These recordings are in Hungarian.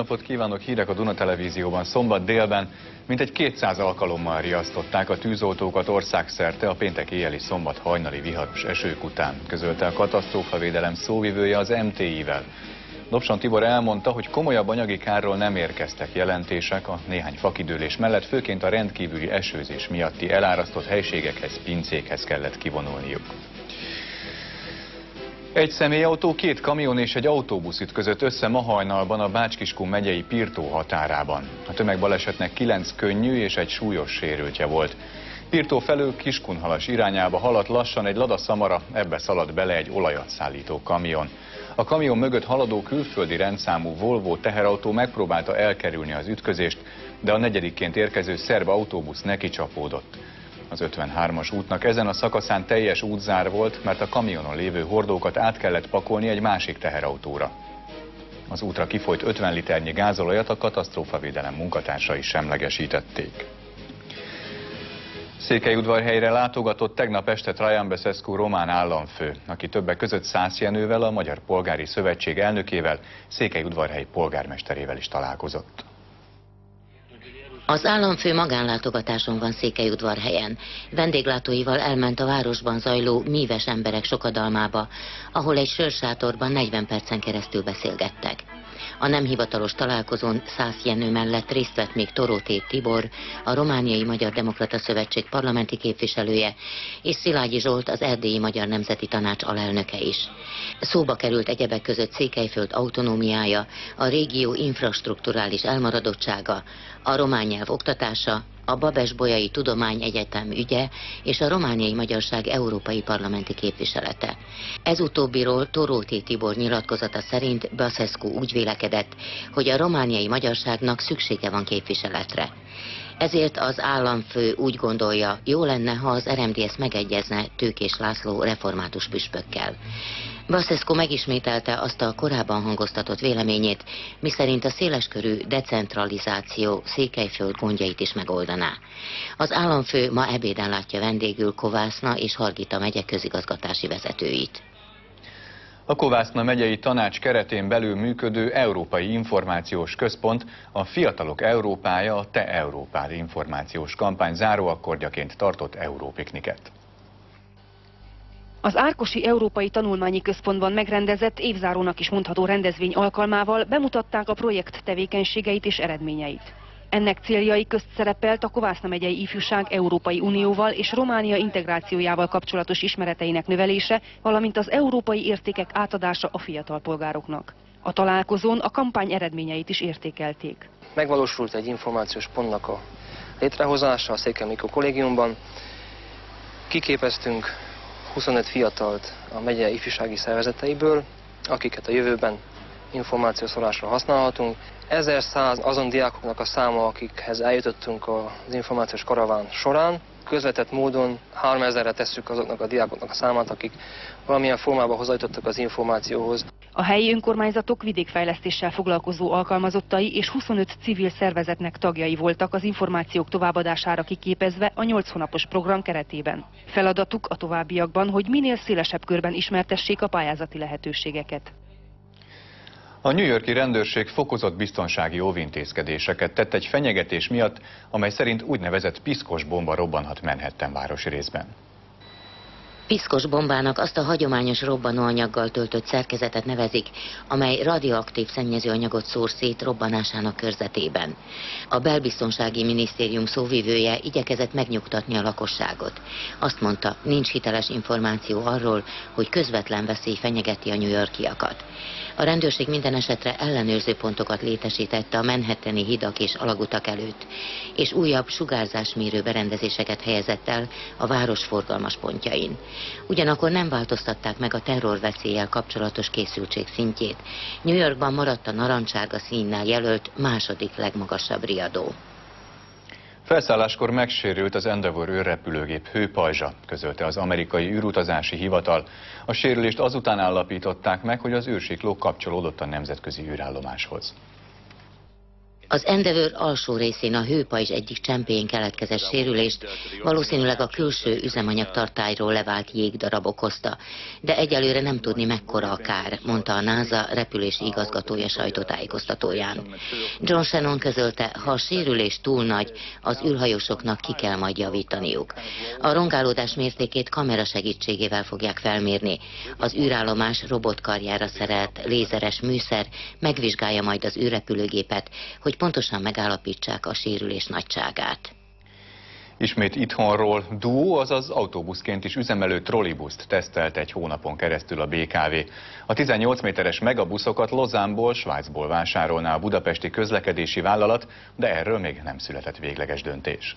napot kívánok! Hírek a Duna Televízióban. Szombat délben mintegy 200 alkalommal riasztották a tűzoltókat országszerte a péntek éjjeli szombat hajnali viharos esők után, közölte a katasztrófavédelem szóvivője az MTI-vel. Dobson Tibor elmondta, hogy komolyabb anyagi kárról nem érkeztek jelentések a néhány fakidőlés mellett, főként a rendkívüli esőzés miatti elárasztott helységekhez, pincékhez kellett kivonulniuk. Egy személyautó, 2 kamion és egy autóbusz ütközött össze ma hajnalban a Bács-Kiskun megyei Pirtó határában. A tömegbalesetnek 9 könnyű és egy súlyos sérültje volt. Pirtó felől Kiskunhalas irányába haladt lassan egy Lada Samara, ebbe szaladt bele egy olajat szállító kamion. A kamion mögött haladó külföldi rendszámú Volvo teherautó megpróbálta elkerülni az ütközést, de a negyedikként érkező szerb autóbusz neki csapódott. Az 53-as útnak ezen a szakaszán teljes útzár volt, mert a kamionon lévő hordókat át kellett pakolni egy másik teherautóra. Az útra kifolyt 50 liternyi gázolajat a katasztrófavédelem munkatársai semlegesítették. Székelyudvarhelyre látogatott tegnap este Traian Băsescu román államfő, aki többek között Szász Jenővel, a Magyar Polgári Szövetség elnökével, Székelyudvarhely polgármesterével is találkozott. Az államfő magánlátogatáson van Székelyudvarhelyen. Vendéglátóival elment a városban zajló míves emberek sokadalmába, ahol egy sörsátorban 40 percen keresztül beszélgettek. A nem hivatalos találkozón Szász Jenő mellett részt vett még Toróté Tibor, a Romániai Magyar Demokrata Szövetség parlamenti képviselője, és Szilágyi Zsolt, az Erdélyi Magyar Nemzeti Tanács alelnöke is. Szóba került egyebek között Székelyföld autonómiája, a régió infrastrukturális elmaradottsága, a román nyelv oktatása, a Babes-Bolyai Tudományegyetem ügye és a romániai magyarság európai parlamenti képviselete. Ez utóbbiról Toróté Tibor nyilatkozata szerint Băsescu úgy vélekedett, hogy a romániai magyarságnak szüksége van képviseletre. Ezért az államfő úgy gondolja, jó lenne, ha az RMDSZ megegyezne Tőkés László református püspökkel. Băsescu megismételte azt a korábban hangoztatott véleményét, miszerint a széleskörű decentralizáció Székelyföld gondjait is megoldaná. Az államfő ma ebéden látja vendégül Kovászna és Hargita megye közigazgatási vezetőit. A Kovászna megyei tanács keretén belül működő Európai Információs Központ, a Fiatalok Európája, a Te Európád információs kampány záróakkordjaként tartott európikniket. Az Árkosi Európai Tanulmányi Központban megrendezett évzárónak is mondható rendezvény alkalmával bemutatták a projekt tevékenységeit és eredményeit. Ennek céljai közt szerepelt a Kovászna megyei ifjúság Európai Unióval és Románia integrációjával kapcsolatos ismereteinek növelése, valamint az európai értékek átadása a fiatal polgároknak. A találkozón a kampány eredményeit is értékelték. Megvalósult egy információs pontnak a létrehozása a Székely Mikó kollégiumban. Kiképeztünk 25 fiatalt a megye ifjúsági szervezeteiből, akiket a jövőben információszórásra használhatunk. 1100 azon diákoknak a száma, akikhez eljutottunk az információs karaván során. Közvetett módon 3000-re tesszük azoknak a diákoknak a számát, akik valamilyen formában hozzájutottak az információhoz. A helyi önkormányzatok vidékfejlesztéssel foglalkozó alkalmazottai és 25 civil szervezetnek tagjai voltak az információk továbbadására kiképezve a 8 hónapos program keretében. Feladatuk a továbbiakban, hogy minél szélesebb körben ismertessék a pályázati lehetőségeket. A New York-i rendőrség fokozott biztonsági óvintézkedéseket tett egy fenyegetés miatt, amely szerint úgynevezett piszkos bomba robbanhat Manhattan városi részben. Piszkos bombának azt a hagyományos robbanóanyaggal töltött szerkezetet nevezik, amely radioaktív szennyezőanyagot szór szét robbanásának körzetében. A belbiztonsági minisztérium szóvivője igyekezett megnyugtatni a lakosságot. Azt mondta, nincs hiteles információ arról, hogy közvetlen veszély fenyegeti a New Yorkiakat. A rendőrség minden esetre ellenőrző pontokat létesítette a manhattani hidak és alagutak előtt, és újabb sugárzásmérő berendezéseket helyezett el a város forgalmas pontjain. Ugyanakkor nem változtatták meg a terrorveszéllyel kapcsolatos készültség szintjét. New Yorkban maradt a narancsárga színnel jelölt második legmagasabb riadó. Felszálláskor megsérült az Endeavour űrrepülőgép hőpajzsa, közölte az amerikai űrutazási hivatal. A sérülést azután állapították meg, hogy az űrsikló kapcsolódott a nemzetközi űrállomáshoz. Az Endeavour alsó részén a hőpajzs egyik csempéjén keletkezett sérülést valószínűleg a külső üzemanyagtartályról levált jégdarab okozta, de egyelőre nem tudni mekkora a kár, mondta a NASA repülési igazgatója sajtótájékoztatóján. John Shannon közölte, ha a sérülés túl nagy, az űrhajósoknak ki kell majd javítaniuk. A rongálódás mértékét kamera segítségével fogják felmérni. Az űrállomás robotkarjára szerelt lézeres műszer megvizsgálja majd az űrrepülőgépet, hogy pontosan megállapítsák a sérülés nagyságát. Ismét itthonról Duo, azaz autóbuszként is üzemelő trollibuszt tesztelt egy hónapon keresztül a BKV. A 18 méteres megabuszokat Lozánból, Svájcból vásárolná a budapesti közlekedési vállalat, de erről még nem született végleges döntés.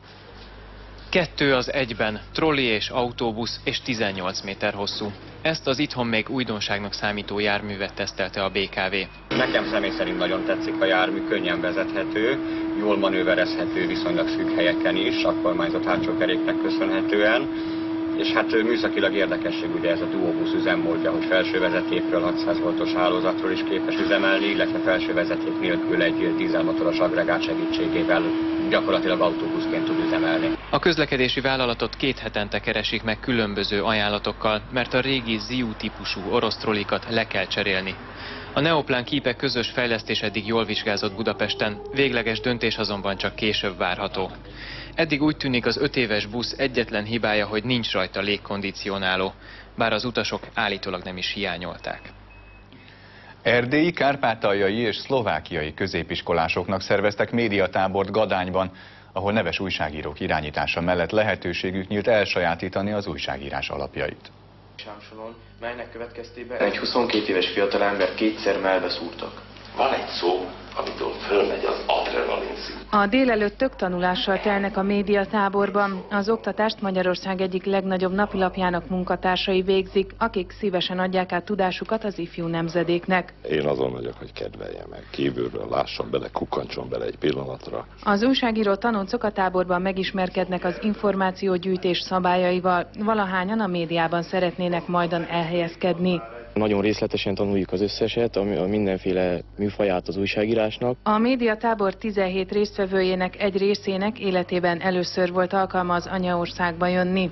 2 az egyben, trolli és autóbusz és 18 méter hosszú. Ezt az itthon még újdonságnak számító járművet tesztelte a BKV. Nekem személy szerint nagyon tetszik a jármű, könnyen vezethető, jól manőverezhető viszonylag szűk helyeken is, a kormányzott hátsó keréknek köszönhetően. És hát műszakilag érdekesség ugye ez a Duobusz üzemmódja, hogy felső vezetékről 600 voltos hálózatról is képes üzemelni, illetve felső vezeték nélkül egy dízelmotoros agregát segítségével gyakorlatilag autóbuszként tud üzemelni. A közlekedési vállalatot 2 hetente keresik meg különböző ajánlatokkal, mert a régi Ziu típusú orosz trollikat le kell cserélni. A Neoplán Keep közös fejlesztés eddig jól vizsgázott Budapesten, végleges döntés azonban csak később várható. Eddig úgy tűnik, az 5 éves busz egyetlen hibája, hogy nincs rajta légkondicionáló, bár az utasok állítólag nem is hiányolták. Erdélyi, kárpátaljai és szlovákiai középiskolásoknak szerveztek médiatábort Gadányban, ahol neves újságírók irányítása mellett lehetőségük nyílt elsajátítani az újságírás alapjait. Melynek következtében egy 22 éves fiatalember 2-szer melbeszúrtak. Van egy szó, amitől fölmegy az adrenalin szint. A délelőttök tanulással telnek a médiatáborban. Az oktatást Magyarország egyik legnagyobb napilapjának munkatársai végzik, akik szívesen adják át tudásukat az ifjú nemzedéknek. Én azon vagyok, hogy kedvelje meg. Kívülről lássam bele, kukkancson bele egy pillanatra. Az újságíró tanoncok a táborban megismerkednek az információgyűjtés szabályaival. Valahányan a médiában szeretnének majdan elhelyezkedni. Nagyon részletesen tanuljuk az összeset, a mindenféle műfaját az újságírásnak. A médiatábor 17 résztvevőjének egy részének életében először volt alkalma az anyaországba jönni.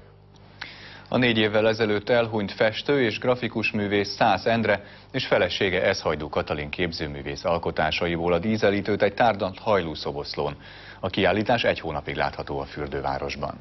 A 4 évvel ezelőtt elhunyt festő és grafikus művész Szász Endre és felesége Eszhajdú Katalin képzőművész alkotásaiból a dízelítőt egy tárgyalt hajlúszoboszlón. A kiállítás 1 hónapig látható a fürdővárosban.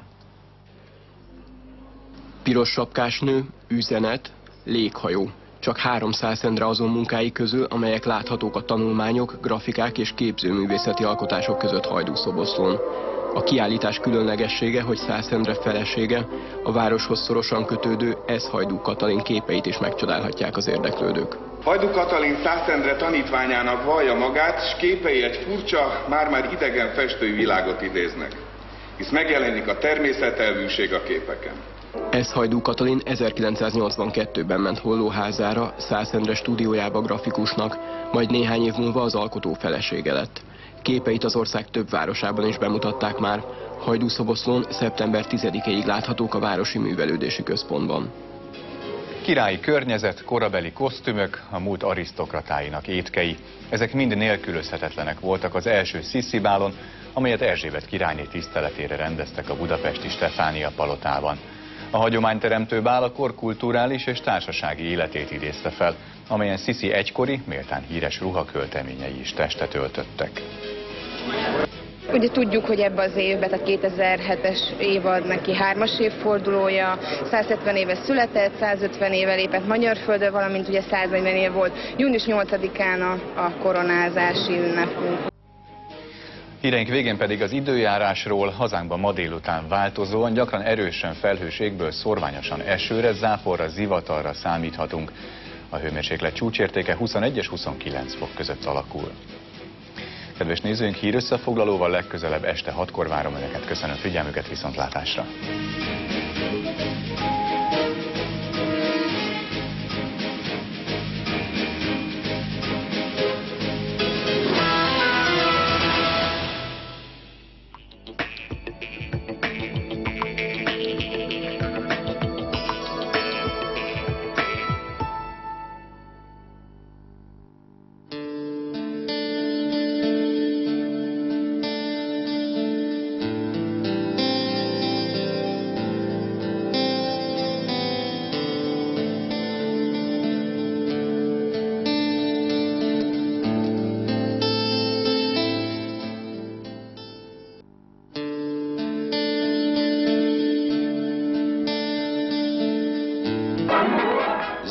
Piros sapkás nő, üzenet, léghajó. Csak 300 Endre azon munkái közül, amelyek láthatók a tanulmányok, grafikák és képzőművészeti alkotások között Hajdúszoboszlón. A kiállítás különlegessége, hogy Szász Endre felesége, a városhoz szorosan kötődő Eszhajdú Katalin képeit is megcsodálhatják az érdeklődők. Hajdú Katalin Szász Endre tanítványának vallja magát, s képei egy furcsa, már-már idegen festői világot idéznek, hisz megjelenik a természetelvűség a képeken. Eszhajdú Katalin 1982-ben ment Hollóházára, Szász Endre stúdiójába grafikusnak, majd néhány év múlva az alkotó felesége lett. Képeit az ország több városában is bemutatták már. Hajdúszoboszlón szeptember 10-ig láthatók a Városi Művelődési Központban. Királyi környezet, korabeli kosztümök, a múlt arisztokratáinak étkei. Ezek mind nélkülözhetetlenek voltak az első sziszibálon, amelyet Erzsébet királyné tiszteletére rendeztek a budapesti Stefánia palotában. A hagyományteremtő bál a kor kulturális és társasági életét idézte fel, amelyen Sziszi egykori, méltán híres ruhakölteményei is testet öltöttek. Ugye tudjuk, hogy ebben az évben, a 2007-es évad neki 3-as évfordulója, 170 éve született, 150 éve lépett magyar földre, valamint ugye 140 év volt június 8-án a koronázási ünnepünk. Híreink végén pedig az időjárásról. Hazánkban ma délután változóan, gyakran erősen felhős égből szorványosan esőre, záporra, zivatarra számíthatunk. A hőmérséklet csúcsértéke 21 és 29 fok között alakul. Kedves nézőink, hírösszefoglalóval legközelebb este 6-kor várom Önöket. Köszönöm figyelmüket, viszontlátásra!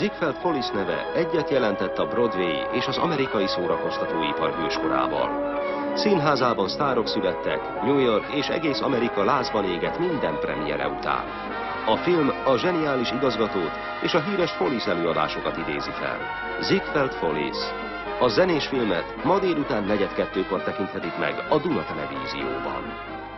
Ziegfeld Follies neve egyet jelentett a Broadway és az amerikai szórakoztatóipar hőskorával. Színházában sztárok születtek, New York és egész Amerika lázban égett minden premiere után. A film a zseniális igazgatót és a híres Follies előadásokat idézi fel. Ziegfeld Follies. A zenés filmet ma délután 4:42-kor tekinthetik meg a Duna Televízióban.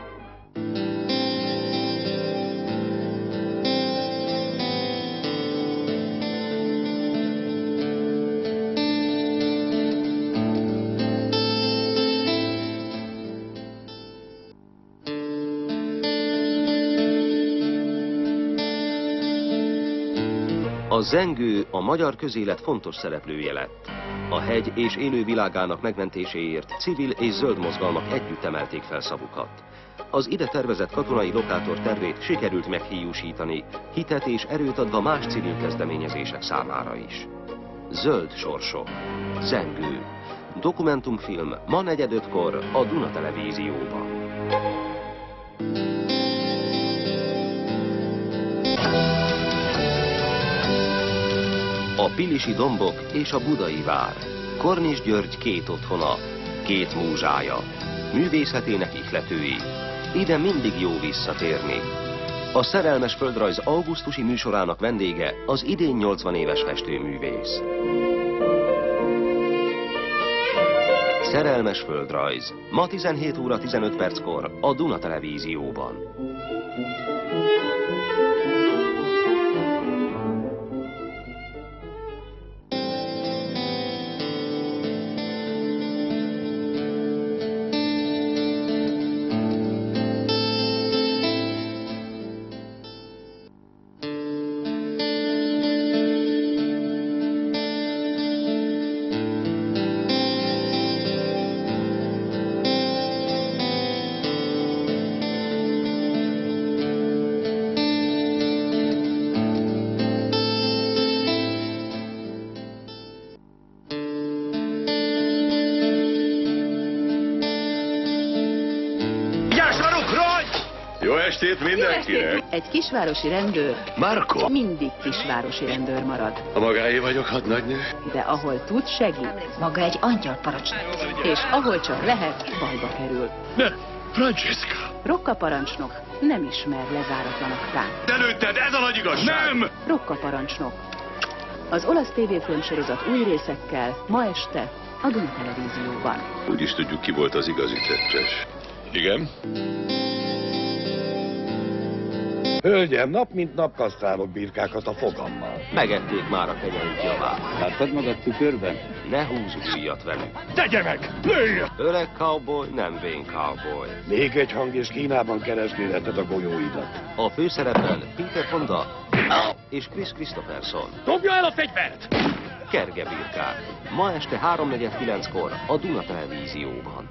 A zengő a magyar közélet fontos szereplője lett. A hegy és élővilágának megmentéséért civil és zöld mozgalmak együtt emelték fel szavukat. Az ide tervezett katonai lokátor tervét sikerült meghiúsítani, hitet és erőt adva más civil kezdeményezések számára is. Zöld sorsok. Zengő. Dokumentumfilm ma 4:05-kor a Duna Televízióban. A pilisi dombok és a budai vár. Kornis György két otthona, két múzsája, művészetének ihletői. Ide mindig jó visszatérni. A Szerelmes földrajz augusztusi műsorának vendége az idén 80 éves festőművész. Szerelmes földrajz. Ma 17:15 a Duna Televízióban. Jó estét mindenkinek! Egy kisvárosi rendőr Marko! mindig kisvárosi rendőr marad. A magáé vagyok, hadnagynő. De ahol tud, segít. Maga egy angyalparancsnok. És ahol csak lehet, bajba kerül. Ne, Francesca! Rocca parancsnok nem ismer lezáratlan aktát. De lőtted, ez a nagy igazság! Nem! Rocca parancsnok. Az olasz tévéfilmsorozat új részekkel ma este a Duna Televízióban. Úgy is tudjuk, ki volt az igazi tettes. Igen? Hölgyem, nap mint nap kasztrálok birkákat a fogammal. Megették már a kegyelük javát. Láttad magad tükörben? Ne húzz újat velük. Tegye meg! Lőj! Öreg cowboy, nem vén cowboy. Még egy hang és Kínában keresgélheted a golyóidat. A főszerepben Peter Fonda és Chris Christopherson. Dobja el a fegyvert! Kerge birkák. Ma este 3:49-kor a Duna Televízióban.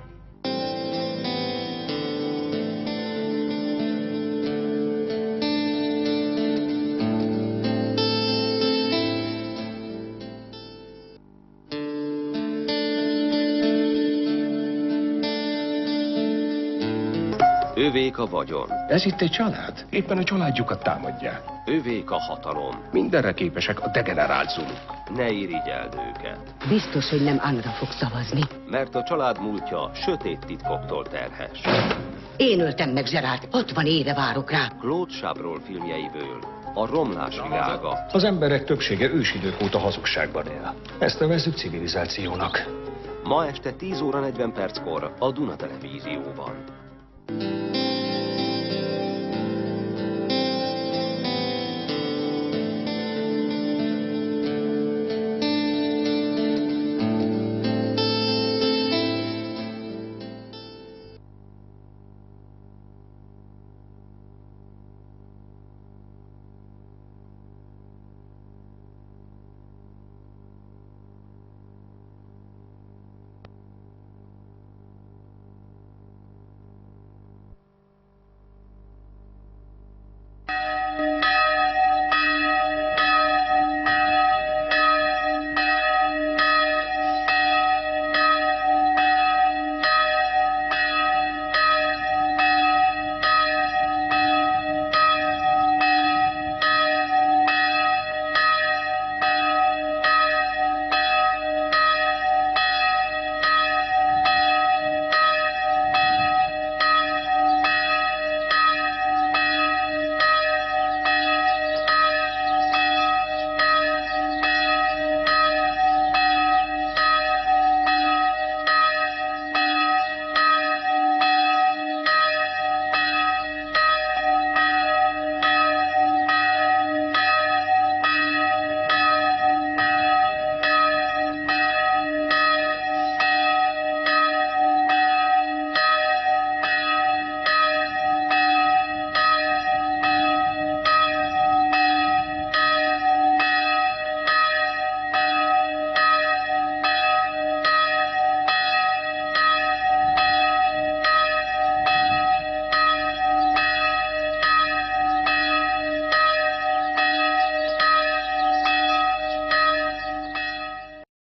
Övék a vagyon. Ez itt egy család. Éppen a családjukat támadják. Övék a hatalom. Mindenre képesek a degenerált zuluk. Ne irigyeld őket. Biztos, hogy nem Anra fog szavazni. Mert a család múltja sötét titkoktól terhes. Én öltem meg Zserárt, 60 éve várok rá. Claude Chabrol filmjeiből a romlás világa. Az emberek többsége ősidők óta hazugságban él. Ezt nevezzük civilizációnak. Ma este 10:40 a Duna Televízióban.